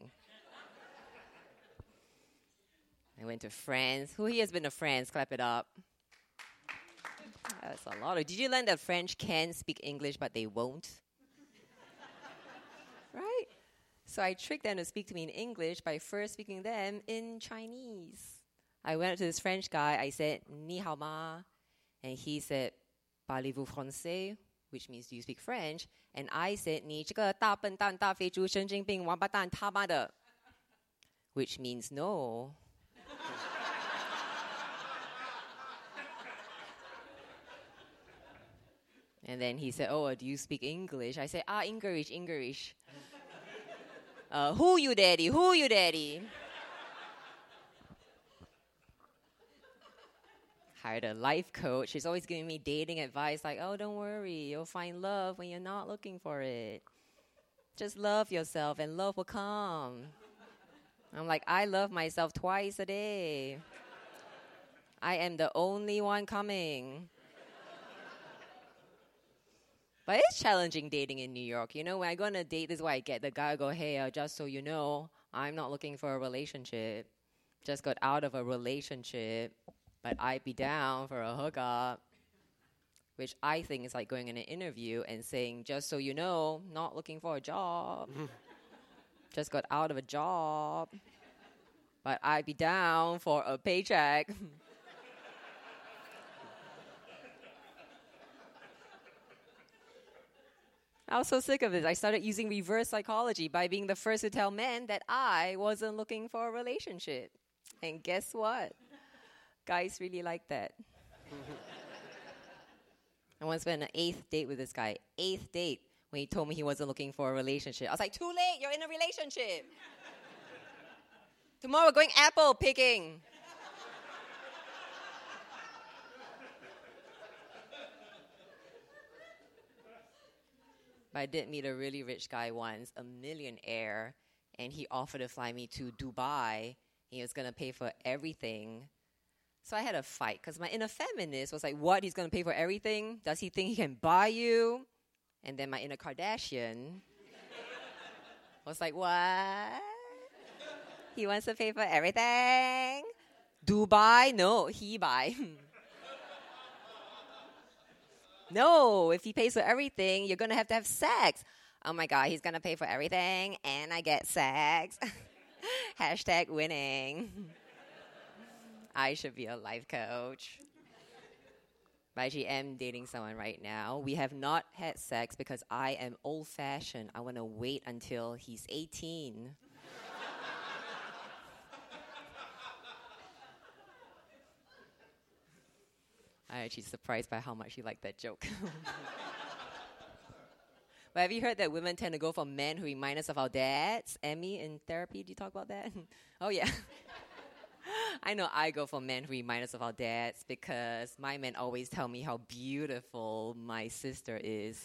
I went to France. Who here has been to France? Clap it up. That's a lot of. Did you learn that French can speak English, but they won't? Right? So I tricked them to speak to me in English by first speaking them in Chinese. I went up to this French guy. I said, Ni hao ma? And he said, Parlez-vous français? Which means, do you speak French? And I said, 你这个大笨蛋大肥猪神经病王八蛋他妈的 which means no. And then he said, oh, do you speak English? I said, ah, English, English. uh, who you daddy? Who you daddy? Hired a life coach. She's always giving me dating advice like, oh, don't worry. You'll find love when you're not looking for it. Just love yourself and love will come. I'm like, I love myself twice a day. I am the only one coming. But it's challenging dating in New York. You know, when I go on a date, this is why I get the guy go, hey, uh, just so you know, I'm not looking for a relationship. Just got out of a relationship, but I'd be down for a hookup, which I think is like going in an interview and saying, just so you know, not looking for a job. Just got out of a job, but I'd be down for a paycheck. I was so sick of it. I started using reverse psychology by being the first to tell men that I wasn't looking for a relationship. And guess what? Guys really like that. I once went on an eighth date with this guy. Eighth date when he told me he wasn't looking for a relationship. I was like, too late, you're in a relationship. Tomorrow we're going apple picking. But I did meet a really rich guy once, a millionaire, and he offered to fly me to Dubai. He was going to pay for everything. So I had a fight because my inner feminist was like, what? He's going to pay for everything? Does he think he can buy you? And then my inner Kardashian was like, what? He wants to pay for everything? Dubai? No, he buy. No, if he pays for everything, you're going to have to have sex. Oh my God, he's going to pay for everything and I get sex. Hashtag winning. I should be a life coach. But I actually am dating someone right now. We have not had sex because I am old-fashioned. I want to wait until he's eighteen. I'm actually surprised by how much you like that joke. But have you heard that women tend to go for men who remind us of our dads? Emmy, in therapy, do you talk about that? Oh, yeah. I know I go for men who remind us of our dads because my men always tell me how beautiful my sister is.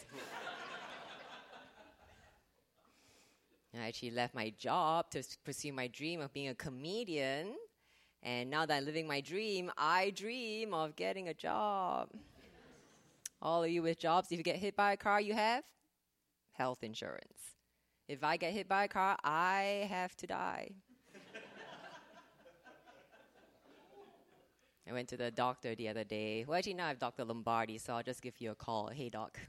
I actually left my job to pursue my dream of being a comedian. And now that I'm living my dream, I dream of getting a job. All of you with jobs, if you get hit by a car, you have health insurance. If I get hit by a car, I have to die. I went to the doctor the other day. Well, actually, now I have Doctor Lombardi, so I'll just give you a call. Hey, doc.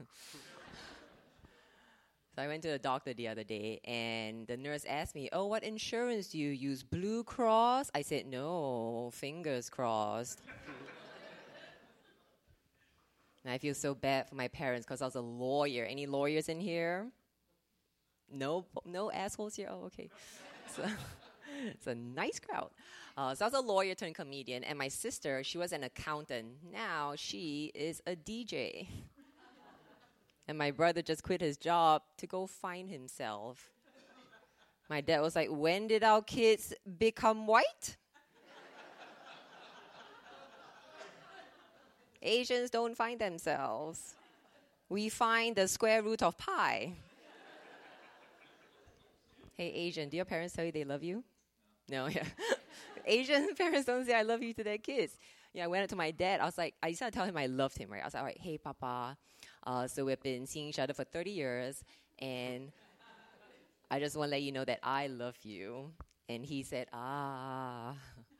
So I went to the doctor the other day, and the nurse asked me, oh, what insurance do you use? Blue Cross? I said, no, fingers crossed. And I feel so bad for my parents because I was a lawyer. Any lawyers in here? No, no assholes here? Oh, okay. So it's a nice crowd. Uh, so I was a lawyer turned comedian, and my sister, she was an accountant. Now she is a D J. And my brother just quit his job to go find himself. My dad was like, when did our kids become white? Asians don't find themselves. We find the square root of pi. Hey, Asian, do your parents tell you they love you? No, yeah. Asian parents don't say I love you to their kids. Yeah, I went up to my dad. I was like, I decided to tell him I loved him, right? I was like, all right, hey, Papa. Uh, so we've been seeing each other for thirty years, and I just want to let you know that I love you. And he said, ah.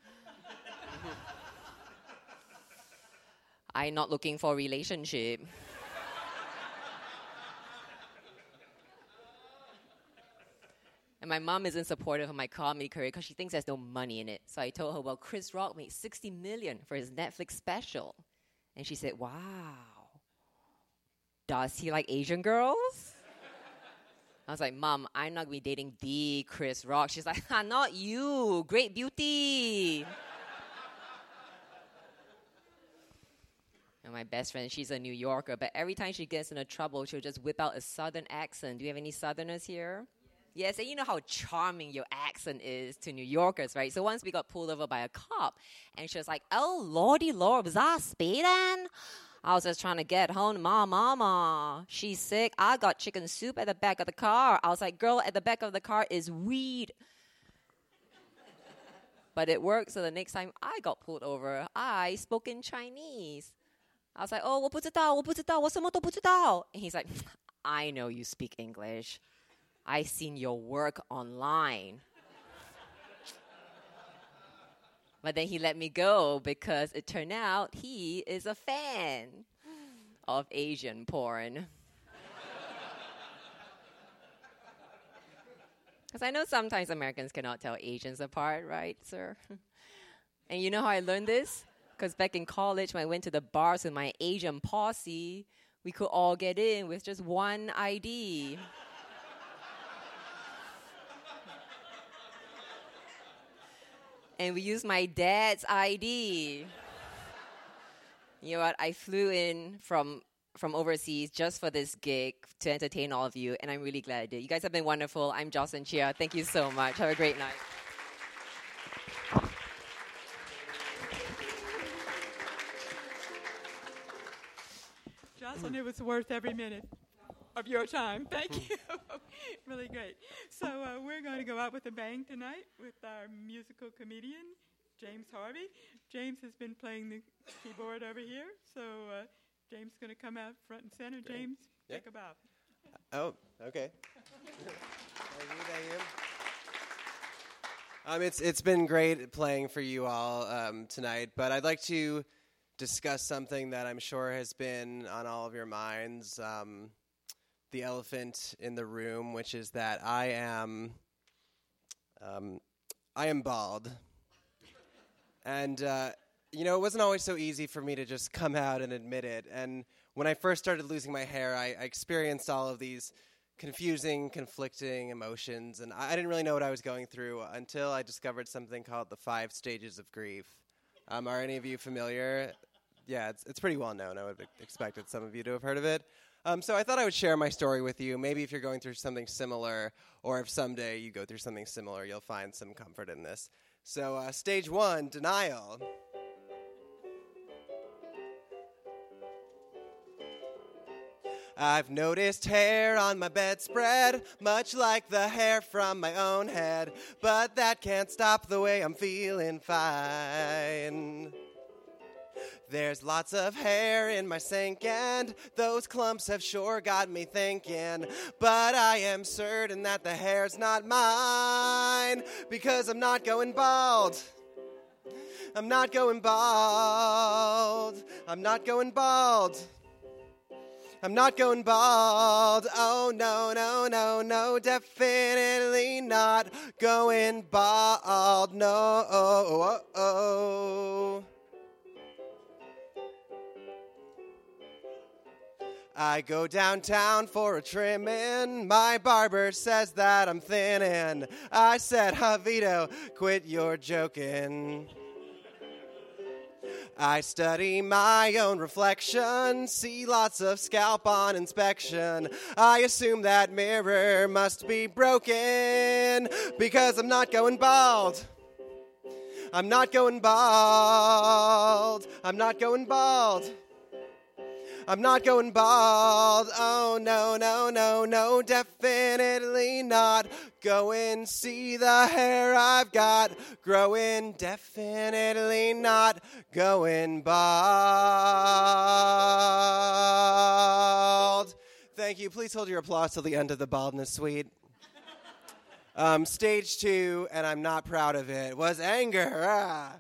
I'm not looking for a relationship. And my mom isn't supportive of my comedy career because she thinks there's no money in it. So I told her, well, Chris Rock made sixty million dollars for his Netflix special. And she said, wow. Does he like Asian girls? I was like, Mom, I'm not going to be dating the Chris Rock. She's like, ah, not you. Great beauty. And my best friend, she's a New Yorker, but every time she gets into trouble, she'll just whip out a Southern accent. Do you have any Southerners here? Yes, and you know how charming your accent is to New Yorkers, right? So once we got pulled over by a cop, and she was like, "Oh, lordy lord, was I speeding?" I was just trying to get home to my mama. She's sick. I got chicken soup at the back of the car. I was like, "Girl, at the back of the car is weed." But it worked, so the next time I got pulled over, I spoke in Chinese. I was like, "Oh, 我不知道,我不知道,我什么都不知道." And he's like, "I know you speak English. I seen your work online." But then he let me go because it turned out he is a fan of Asian porn. Because I know sometimes Americans cannot tell Asians apart, right, sir? And you know how I learned this? Because back in college, when I went to the bars with my Asian posse, we could all get in with just one I D. And we used my dad's I D. You know what? I flew in from from overseas just for this gig to entertain all of you, and I'm really glad I did. You guys have been wonderful. I'm Jocelyn Chia. Thank you so much. Have a great night. Jocelyn, it was worth every minute of your time. Thank you. Really great. So uh, we're going to go out with a bang tonight with our musical comedian, James Harvey. James has been playing the keyboard over here. So uh, James is going to come out front and center. Great. James, yeah. Take a bow. Oh, okay. Thank you, thank you. Um, it's it's been great playing for you all um, tonight, but I'd like to discuss something that I'm sure has been on all of your minds, um, the elephant in the room, which is that I am, um, I am bald. And, uh, you know, it wasn't always so easy for me to just come out and admit it. And when I first started losing my hair, I, I experienced all of these confusing, conflicting emotions, and I, I didn't really know what I was going through until I discovered something called the five stages of grief. Um, are any of you familiar? Yeah, it's it's pretty well known. I would have expected some of you to have heard of it. Um, so I thought I would share my story with you. Maybe if you're going through something similar, or if someday you go through something similar, you'll find some comfort in this. So uh, stage one, denial. I've noticed hair on my bedspread, much like the hair from my own head, but that can't stop the way I'm feeling fine. There's lots of hair in my sink, and those clumps have sure got me thinking, but I am certain that the hair's not mine, because I'm not going bald. I'm not going bald. I'm not going bald. I'm not going bald. Oh, no, no, no, no, definitely not going bald. No, oh, oh, oh. I go downtown for a trimmin'. My barber says that I'm thinning. I said, Javito, quit your joking. I study my own reflection, see lots of scalp on inspection. I assume that mirror must be broken, because I'm not going bald. I'm not going bald. I'm not going bald. I'm not going bald. Oh, no, no, no, no, definitely not going. See the hair I've got growing. Definitely not going bald. Thank you. Please hold your applause till the end of the baldness suite. Um, stage two, and I'm not proud of it, was anger. Ah.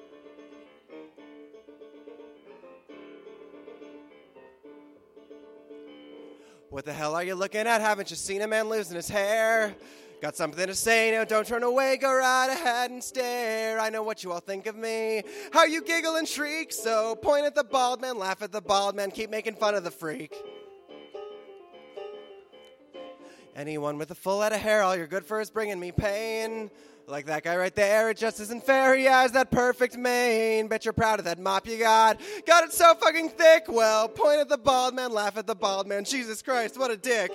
What the hell are you looking at? Haven't you seen a man losing his hair? Got something to say? No, don't turn away. Go right ahead and stare. I know what you all think of me. How you giggle and shriek. So point at the bald man, laugh at the bald man, keep making fun of the freak. Anyone with a full head of hair, all you're good for is bringing me pain. Like that guy right there, it just isn't fair. He has that perfect mane. Bet you're proud of that mop you got. Got it so fucking thick. Well, point at the bald man, laugh at the bald man. Jesus Christ, what a dick.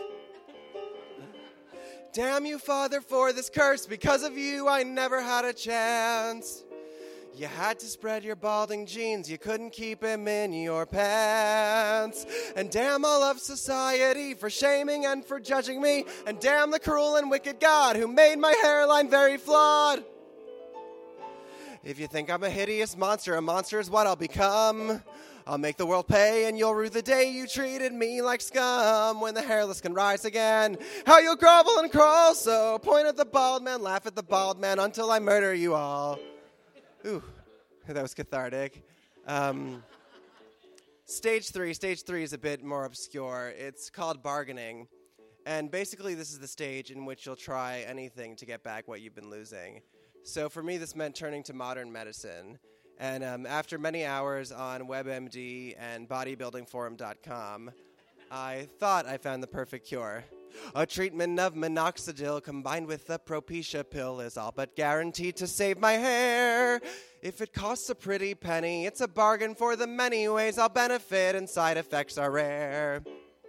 Damn you, Father, for this curse. Because of you, I never had a chance. You had to spread your balding genes. You couldn't keep him in your pants. And damn all of society for shaming and for judging me. And damn the cruel and wicked God who made my hairline very flawed. If you think I'm a hideous monster, a monster is what I'll become. I'll make the world pay and you'll rue the day you treated me like scum. When the hairless can rise again, how you'll grovel and crawl. So point at the bald man, laugh at the bald man until I murder you all. Ooh, that was cathartic. Um, stage three. Stage three is a bit more obscure. It's called bargaining. And basically this is the stage in which you'll try anything to get back what you've been losing. So for me, this meant turning to modern medicine. And um, after many hours on WebMD and bodybuilding forum dot com, I thought I found the perfect cure. A treatment of minoxidil combined with a Propecia pill is all but guaranteed to save my hair. If it costs a pretty penny, it's a bargain for the many ways I'll benefit and side effects are rare.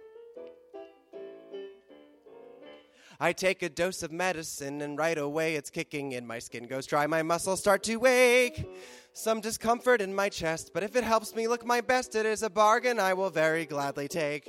I take a dose of medicine and right away it's kicking in. My skin goes dry, my muscles start to ache. Some discomfort in my chest, but if it helps me look my best, it is a bargain I will very gladly take.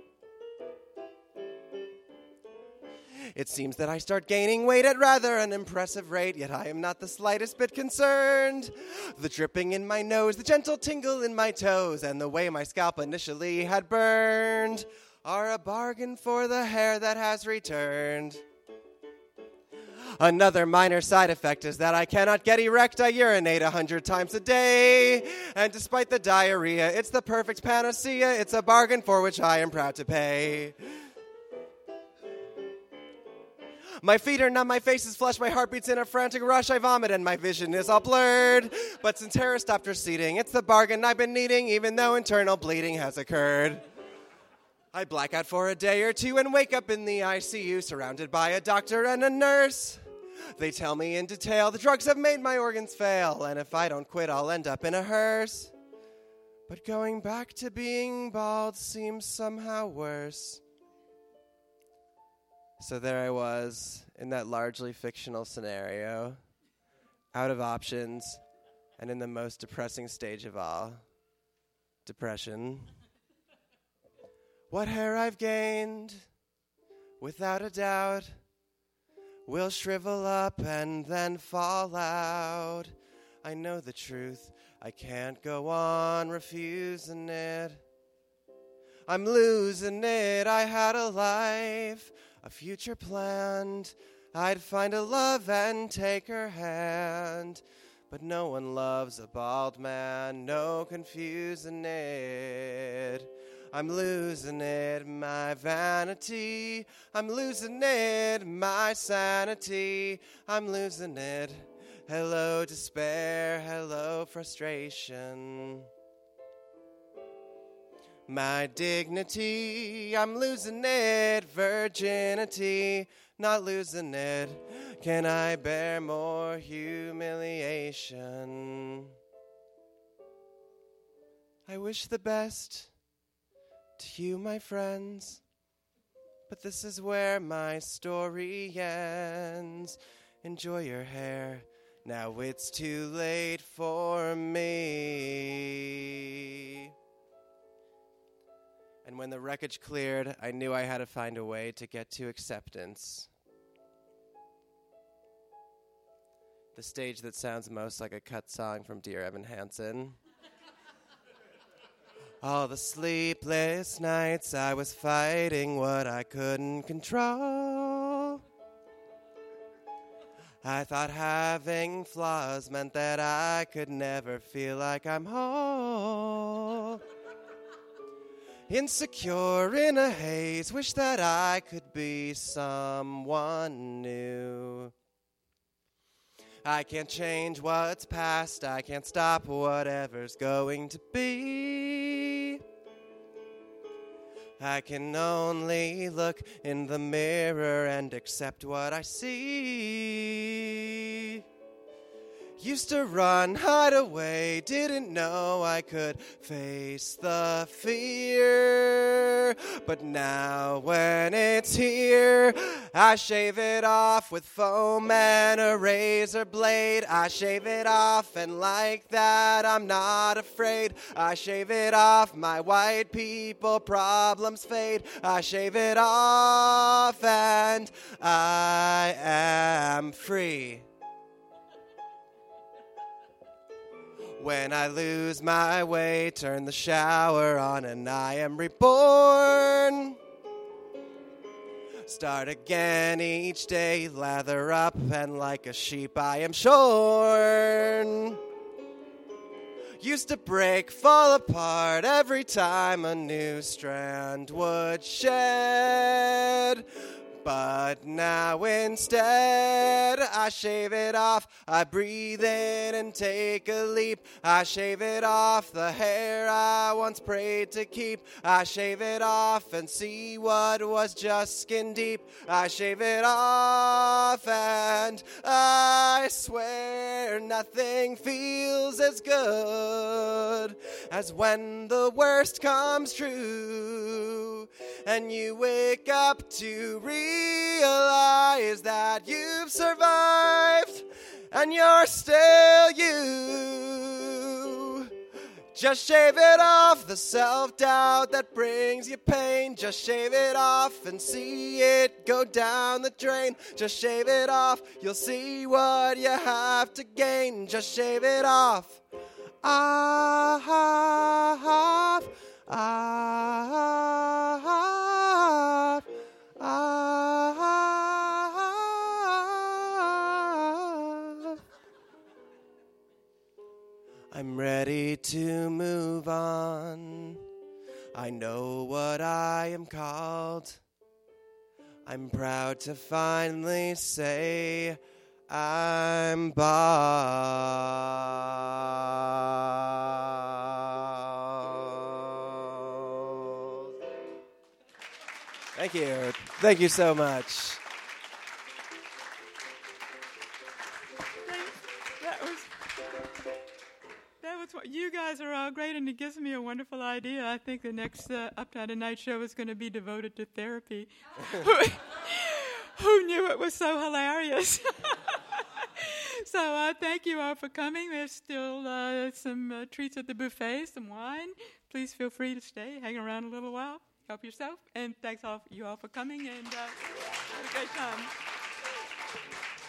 It seems that I start gaining weight at rather an impressive rate, yet I am not the slightest bit concerned. The dripping in my nose, the gentle tingle in my toes, and the way my scalp initially had burned are a bargain for the hair that has returned. Another minor side effect is that I cannot get erect. I urinate a hundred times a day. And despite the diarrhea, it's the perfect panacea. It's a bargain for which I am proud to pay. My feet are numb, my face is flushed, my heart beats in a frantic rush. I vomit and my vision is all blurred. But since hair has stopped receding, it's the bargain I've been needing, even though internal bleeding has occurred. I black out for a day or two and wake up in the I C U surrounded by a doctor and a nurse. They tell me in detail the drugs have made my organs fail, and if I don't quit, I'll end up in a hearse. But going back to being bald seems somehow worse. So there I was in that largely fictional scenario, out of options, and in the most depressing stage of all, depression. What hair I've gained, without a doubt, will shrivel up and then fall out. I know the truth, I can't go on refusing it. I'm losing it, I had a life, a future planned. I'd find a love and take her hand. But no one loves a bald man, no confusing it. I'm losing it, my vanity. I'm losing it, my sanity. I'm losing it. Hello, despair. Hello, frustration. My dignity. I'm losing it, virginity. Not losing it. Can I bear more humiliation? I wish the best to you, my friends, but this is where my story ends. Enjoy your hair, now it's too late for me. And when the wreckage cleared, I knew I had to find a way to get to acceptance. The stage that sounds most like a cut song from Dear Evan Hansen. All the sleepless nights I was fighting what I couldn't control. I thought having flaws meant that I could never feel like I'm whole. Insecure in a haze, wish that I could be someone new. I can't change what's past, I can't stop whatever's going to be. I can only look in the mirror and accept what I see. Used to run, hide away, didn't know I could face the fear. But now when it's here, I shave it off with foam and a razor blade. I shave it off, and like that I'm not afraid. I shave it off, my white people problems fade. I shave it off and I am free. When I lose my way, turn the shower on and I am reborn. Start again each day, lather up, and like a sheep I am shorn. Used to break, fall apart every time a new strand would shed. But now instead, I shave it off, I breathe in and take a leap. I shave it off, the hair I once prayed to keep. I shave it off and see what was just skin deep. I shave it off and I swear nothing feels as good as when the worst comes true and you wake up to realize that you've survived and you're still you. Just shave it off, the self-doubt that brings you pain. Just shave it off and see it go down the drain. Just shave it off, you'll see what you have to gain. Just shave it off. Off, off, off, off. I'm ready to move on. I know what I am called. I'm proud to finally say I'm bald. Thank you. Thank you so much. That was, that was what, you guys are all great, and it gives me a wonderful idea. I think the next uh, Uptown Tonight show is going to be devoted to therapy. who, who knew it was so hilarious? So uh, thank you all for coming. There's still uh, some uh, treats at the buffet, some wine. Please feel free to stay, hang around a little while, help yourself. And thanks all you all for coming, and uh, have a great time.